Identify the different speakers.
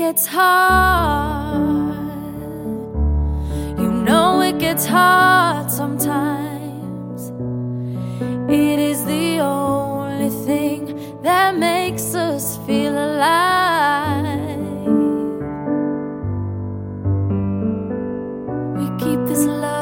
Speaker 1: gets hard. You know it gets hard sometimes. It is the only thing that makes us feel alive. We keep this love